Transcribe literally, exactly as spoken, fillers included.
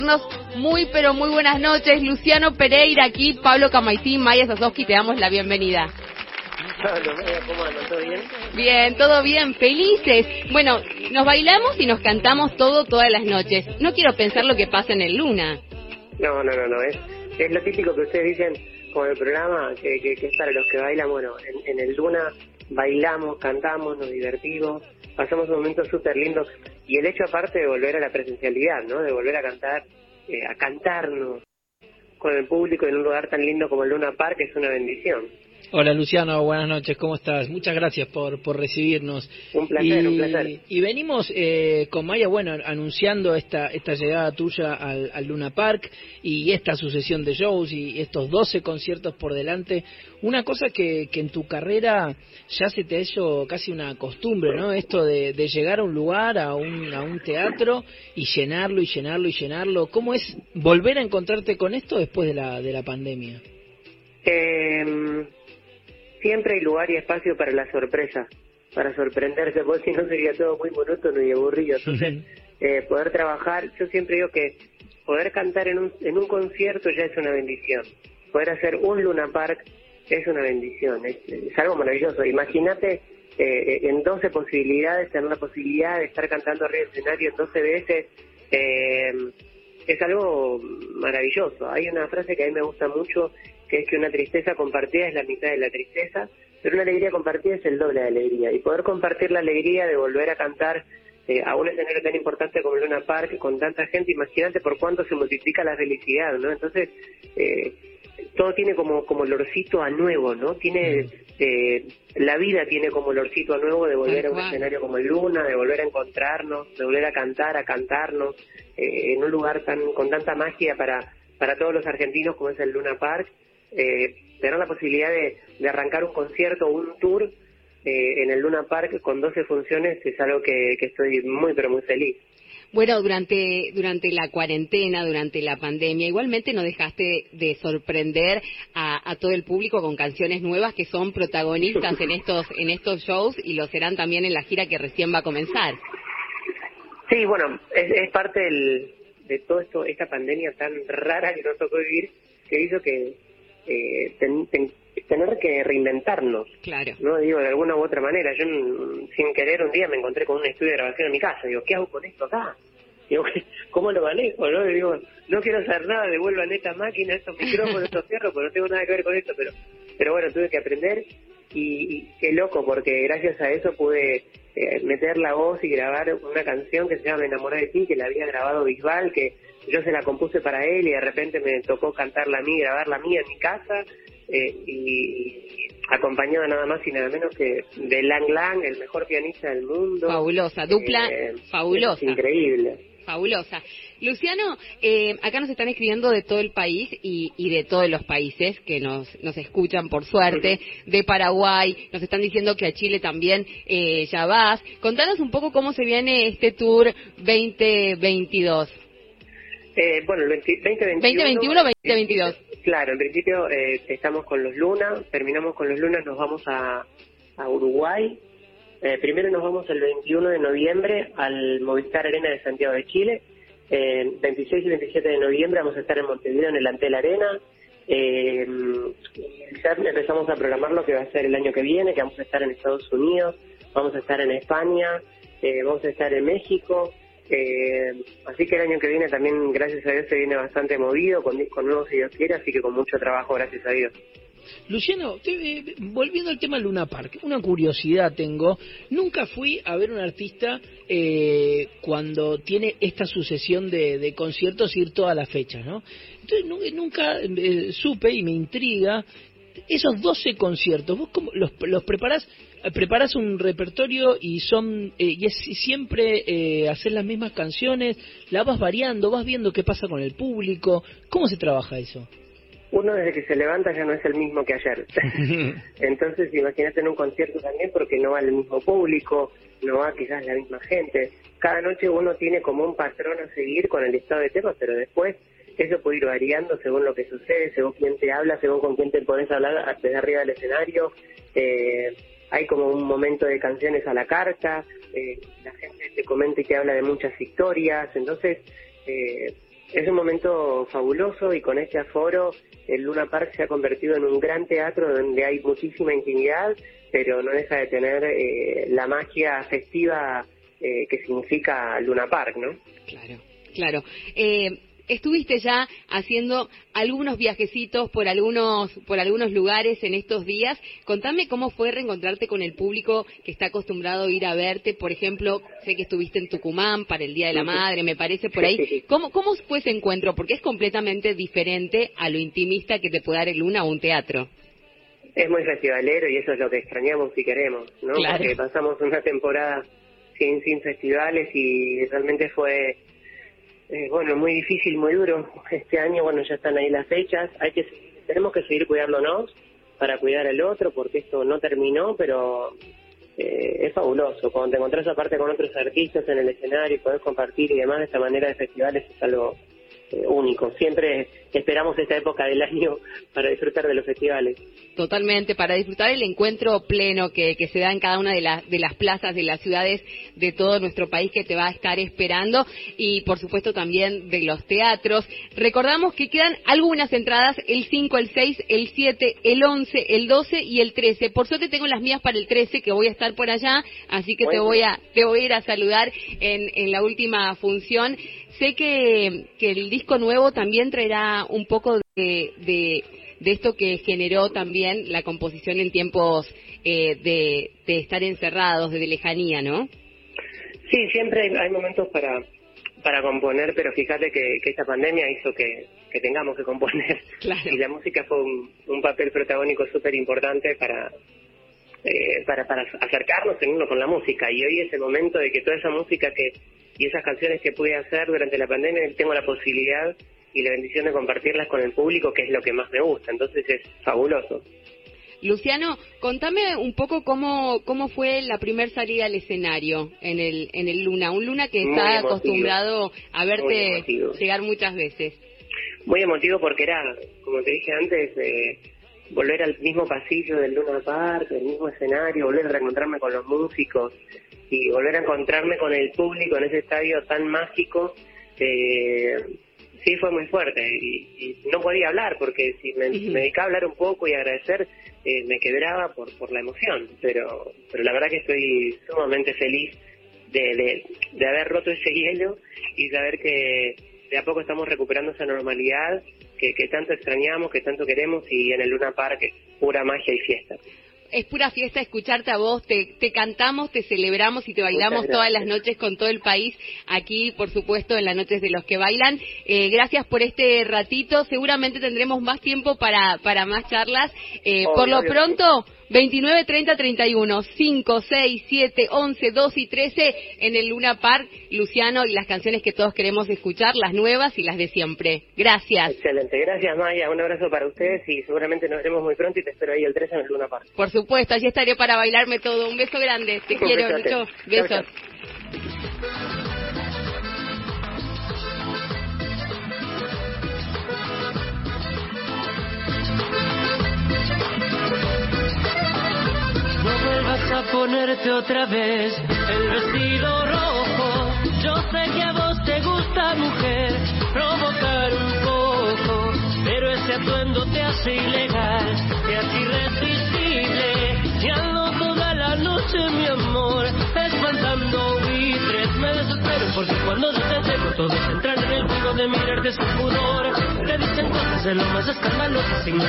Muy, pero muy buenas noches. Luciano Pereira aquí, Pablo Camaitín, Maya Sasovsky, te damos la bienvenida. Pablo, ¿cómo andan? ¿Todo bien? Bien, todo bien, felices. Bueno, nos bailamos y nos cantamos todo todas las noches. No quiero pensar lo que pasa en el Luna. No, no, no, no, es, es lo típico que ustedes dicen con el programa, que, que, que es para los que bailan. Bueno, en, en el Luna bailamos, cantamos, nos divertimos, pasamos un momento súper lindo. Y el hecho aparte de volver a la presencialidad, ¿no? De volver a cantar, eh, a cantarnos con el público en un lugar tan lindo como el Luna Park es una bendición. Hola Luciano, buenas noches, ¿cómo estás? Muchas gracias por, por recibirnos. Un placer, y, un placer. Y venimos eh, con Maya, bueno, anunciando esta esta llegada tuya al, al Luna Park y esta sucesión de shows y estos doce conciertos por delante. Una cosa que, que en tu carrera ya se te ha hecho casi una costumbre, ¿no? Esto de, de llegar a un lugar, a un, a un teatro y llenarlo y llenarlo y llenarlo. ¿Cómo es volver a encontrarte con esto después de la, de la pandemia? Eh... Siempre hay lugar y espacio para la sorpresa, para sorprenderse, porque si no sería todo muy monótono y aburrido. Entonces, eh, poder trabajar, yo siempre digo que poder cantar en un, en un concierto ya es una bendición. Poder hacer un Luna Park es una bendición, es, es algo maravilloso. Imagínate eh, en doce posibilidades, tener la posibilidad de estar cantando arriba del escenario doce veces, eh, es algo maravilloso. Hay una frase que a mí me gusta mucho, que es que una tristeza compartida es la mitad de la tristeza, pero una alegría compartida es el doble de alegría. Y poder compartir la alegría de volver a cantar eh, a un escenario tan importante como el Luna Park, con tanta gente, imagínate por cuánto se multiplica la felicidad, ¿no? Entonces, eh, todo tiene como como olorcito a nuevo, ¿no? Tiene eh, la vida tiene como olorcito a nuevo de volver a un escenario como el Luna, de volver a encontrarnos, de volver a cantar, a cantarnos, eh, en un lugar tan con tanta magia para, para todos los argentinos como es el Luna Park. Eh, tener la posibilidad de, de arrancar un concierto o un tour eh, en el Luna Park con doce funciones es algo que, que estoy muy pero muy feliz. Bueno, durante durante la cuarentena, durante la pandemia, igualmente no dejaste de sorprender a, a todo el público con canciones nuevas que son protagonistas en estos en estos shows y lo serán también en la gira que recién va a comenzar. Sí, bueno, es, es parte del, de todo esto, esta pandemia tan rara que nos tocó vivir, que hizo que Eh, ten, ten, tener que reinventarnos, claro, no digo de alguna u otra manera. Yo sin querer un día me encontré con un estudio de grabación en mi casa, digo, ¿qué hago con esto acá? Digo, ¿cómo lo manejo? ¿No? Digo, no quiero hacer nada, devuelvan esta máquina, estos micrófonos, estos fierros, porque no tengo nada que ver con esto, pero pero bueno, tuve que aprender y, y qué loco, porque gracias a eso pude eh, meter la voz y grabar una canción que se llama Me enamoré de ti, que la había grabado Bisbal, que yo se la compuse para él y de repente me tocó cantarla a mí, grabarla a mí en mi casa, eh, y acompañada nada más y nada menos que de Lang Lang, el mejor pianista del mundo. Fabulosa, dupla eh, fabulosa. Increíble. Fabulosa. Luciano, eh, acá nos están escribiendo de todo el país y, y de todos los países que nos, nos escuchan, por suerte, de Paraguay, nos están diciendo que a Chile también eh, ya vas. Contanos un poco cómo se viene este tour veinte veintidós. Eh, bueno, el veinte veintiuno, veinte veintiuno veinte veintidós. Claro, en principio eh, estamos con los Luna, terminamos con los Luna, nos vamos a, a Uruguay. Eh, primero nos vamos el veintiuno de noviembre al Movistar Arena de Santiago de Chile. Eh, veintiséis y veintisiete de noviembre vamos a estar en Montevideo en el Antel Arena. Eh, ya empezamos a programar lo que va a ser el año que viene, que vamos a estar en Estados Unidos, vamos a estar en España, eh, vamos a estar en México. Eh, así que el año que viene también, gracias a Dios, se viene bastante movido, con discos nuevos si Dios quiere, así que con mucho trabajo, gracias a Dios. Luciano, te, eh, volviendo al tema Luna Park, una curiosidad tengo. Nunca fui a ver un artista eh, cuando tiene esta sucesión de, de conciertos ir todas las fechas, ¿no? Entonces nunca eh, supe y me intriga esos doce conciertos. ¿Vos cómo los, los preparás? ¿Preparás un repertorio y son eh, y es siempre eh, hacer las mismas canciones? ¿La vas variando? ¿Vas viendo qué pasa con el público? ¿Cómo se trabaja eso? Uno desde que se levanta ya no es el mismo que ayer. Entonces imagínate en un concierto también, porque no va el mismo público, no va quizás la misma gente. Cada noche uno tiene como un patrón a seguir con el listado de temas, pero después eso puede ir variando según lo que sucede, según quién te habla, según con quién te podés hablar desde arriba del escenario. Eh, hay como un momento de canciones a la carta, eh, la gente te comenta y te habla de muchas historias, entonces... Eh, es un momento fabuloso, y con este aforo el Luna Park se ha convertido en un gran teatro donde hay muchísima intimidad, pero no deja de tener eh, la magia festiva eh, que significa Luna Park, ¿no? Claro, claro. Eh, estuviste ya haciendo algunos viajecitos por algunos por algunos lugares en estos días. Contame cómo fue reencontrarte con el público que está acostumbrado a ir a verte. Por ejemplo, sé que estuviste en Tucumán para el Día de la Madre, me parece, por ahí. ¿Cómo, cómo fue ese encuentro? Porque es completamente diferente a lo intimista que te puede dar el Luna o un teatro. Es muy festivalero, y eso es lo que extrañamos y queremos, ¿no? Claro. Porque pasamos una temporada sin, sin festivales, y realmente fue... Eh, bueno, muy difícil, muy duro. Este año, bueno, ya están ahí las fechas. Hay que tenemos que seguir cuidándonos para cuidar al otro, porque esto no terminó, pero eh, es fabuloso. Cuando te encontrás aparte con otros artistas en el escenario y podés compartir y demás, de esta manera de festivales es algo eh, único. Siempre esperamos esta época del año para disfrutar de los festivales. Totalmente, para disfrutar el encuentro pleno que, que se da en cada una de, la, de las plazas de las ciudades de todo nuestro país, que te va a estar esperando, y por supuesto también de los teatros. Recordamos que quedan algunas entradas: el cinco, el seis, el siete, el once, el doce y el trece. Por suerte tengo las mías para el trece, que voy a estar por allá, así que bueno, te voy a te voy a ir a saludar en, en la última función. Sé que, que el disco nuevo también traerá un poco de... de de esto que generó también la composición en tiempos eh, de, de estar encerrados, de lejanía, ¿no? Sí, siempre hay, hay momentos para para componer, pero fíjate que, que esta pandemia hizo que, que tengamos que componer. Claro. Y la música fue un, un papel protagónico súper importante para, eh, para para acercarnos en uno con la música. Y hoy es el momento de que toda esa música que y esas canciones que pude hacer durante la pandemia, tengo la posibilidad y la bendición de compartirlas con el público, que es lo que más me gusta. Entonces es fabuloso. Luciano, contame un poco cómo cómo fue la primer salida al escenario en el en el Luna, un Luna que está acostumbrado a verte llegar muchas veces. Muy emotivo, porque era, como te dije antes, eh, volver al mismo pasillo del Luna Park, el mismo escenario, volver a reencontrarme con los músicos y volver a encontrarme con el público en ese estadio tan mágico. Eh, Sí, fue muy fuerte, y, y no podía hablar, porque si me, uh-huh. me dedicaba a hablar un poco y agradecer, eh, me quebraba por por la emoción, pero pero la verdad que estoy sumamente feliz de, de, de haber roto ese hielo y saber que de a poco estamos recuperando esa normalidad que, que tanto extrañamos, que tanto queremos, y en el Luna Park pura magia y fiesta. Es pura fiesta escucharte a vos, te, te cantamos, te celebramos y te bailamos todas las noches con todo el país, aquí por supuesto en las noches de los que bailan. Eh, gracias por este ratito, seguramente tendremos más tiempo para, para más charlas. Eh, oh, por lo pronto, veintinueve, treinta, treinta y uno, cinco, seis, siete, once, doce y trece en el Luna Park, Luciano, y las canciones que todos queremos escuchar, las nuevas y las de siempre. Gracias. Excelente, gracias Maya, un abrazo para ustedes y seguramente nos veremos muy pronto, y te espero ahí el trece en el Luna Park. Por supuesto, allí estaré para bailarme todo. Un beso grande, te quiero mucho. Besos. Chau, chau. A ponerte otra vez el vestido rojo. Yo sé que a vos te gusta, mujer, provocar un poco, pero ese atuendo te hace ilegal, te hace irresistible. Y ando toda la noche, mi amor, espantando buitres. Me desespero porque cuando yo te acerco todos entran en el juego de mirarte sin pudor. Te dicen cosas de lo más escandalosas sin